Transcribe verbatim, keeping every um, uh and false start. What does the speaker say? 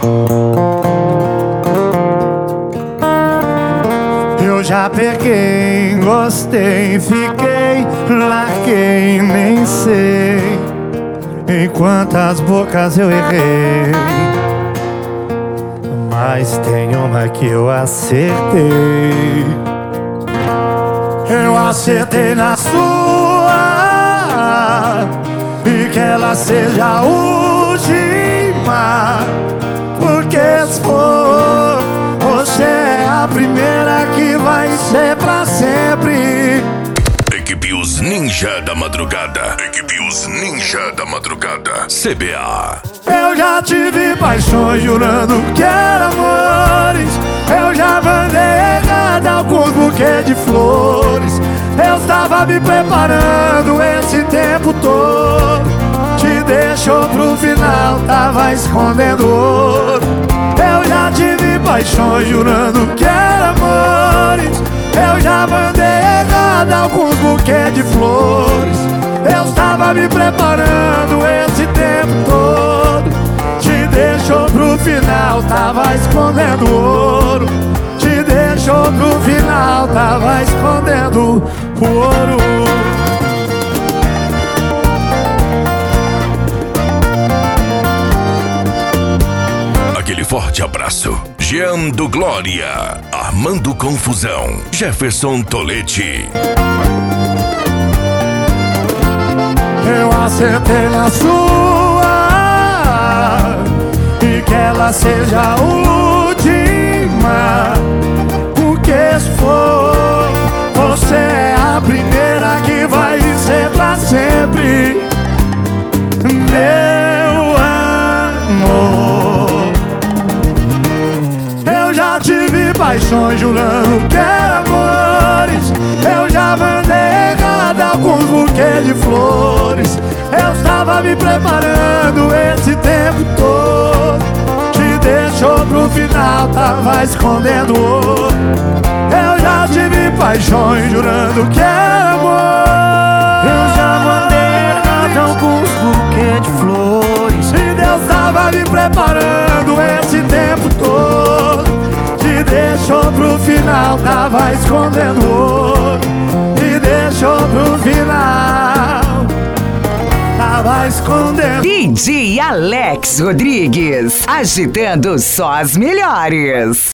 Eu já peguei, gostei, fiquei, larguei, nem sei em quantas bocas eu errei, mas tem uma que eu acertei. Eu acertei na sua, e que ela seja a última, porque se for, você é a primeira que vai ser pra sempre. Equipe Os Ninja da Madrugada. Equipe Os Ninja da Madrugada. C B A. Eu já tive paixões jurando que eram amores. Eu já mandei errado alguns buquês de flores. Eu estava me preparando esse tempo todo. Te deixou pro final, tava escondendo ouro. Eu já tive paixões jurando que eram amores. Eu já mandei errado alguns buquês de flores. Eu estava me preparando esse tempo todo. Te deixou pro final, tava escondendo ouro. Te deixou pro final, tava escondendo o ouro. Aquele forte abraço. Jean do Glória, Armando Confusão, Jefferson Tolete. Eu acertei na sua, e que ela seja a última, porque se for, você é a primeira que vai ser pra sempre. Meu amor, eu já tive paixões jurando que eram amores. Eu já mandei errado alguns buquês de flores. Eu estava me preparando esse tempo todo. Te deixou pro final, tava escondendo ouro. Eu já tive paixões jurando que era amor. Eu já mandei errado alguns buquês de flores. E Deus tava me preparando esse tempo todo. Te deixou pro final, tava escondendo ouro. Te deixou pro final, tava escondendo. D J Alex Rodrigues, agitando só as melhores.